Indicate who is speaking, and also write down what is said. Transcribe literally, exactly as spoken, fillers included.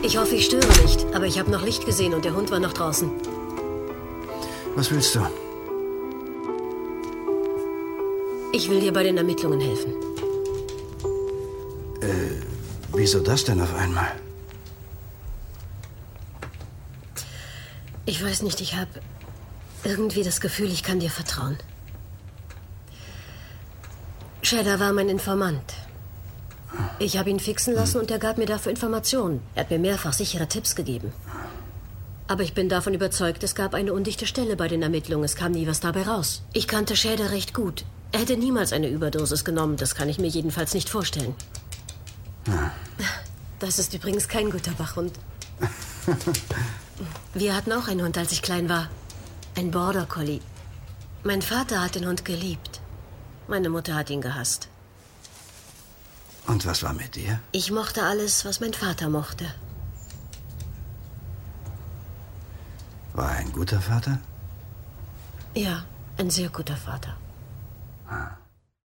Speaker 1: Ich hoffe, ich störe nicht, aber ich habe noch Licht gesehen und der Hund war noch draußen.
Speaker 2: Was willst du?
Speaker 1: Ich will dir bei den Ermittlungen helfen.
Speaker 2: Äh, wieso das denn auf einmal?
Speaker 1: Ich weiß nicht, ich habe irgendwie das Gefühl, ich kann dir vertrauen. Cheddar war mein Informant. Ich habe ihn fixen lassen und er gab mir dafür Informationen. Er hat mir mehrfach sichere Tipps gegeben. Aber ich bin davon überzeugt, es gab eine undichte Stelle bei den Ermittlungen. Es kam nie was dabei raus. Ich kannte Cheddar recht gut. Er hätte niemals eine Überdosis genommen. Das kann ich mir jedenfalls nicht vorstellen. Das ist übrigens kein guter Wachhund. Wir hatten auch einen Hund, als ich klein war. Ein Border Collie. Mein Vater hat den Hund geliebt. Meine Mutter hat ihn gehasst.
Speaker 2: Und was war mit dir?
Speaker 1: Ich mochte alles, was mein Vater mochte.
Speaker 2: War er ein guter Vater?
Speaker 1: Ja, ein sehr guter Vater.
Speaker 2: Ah.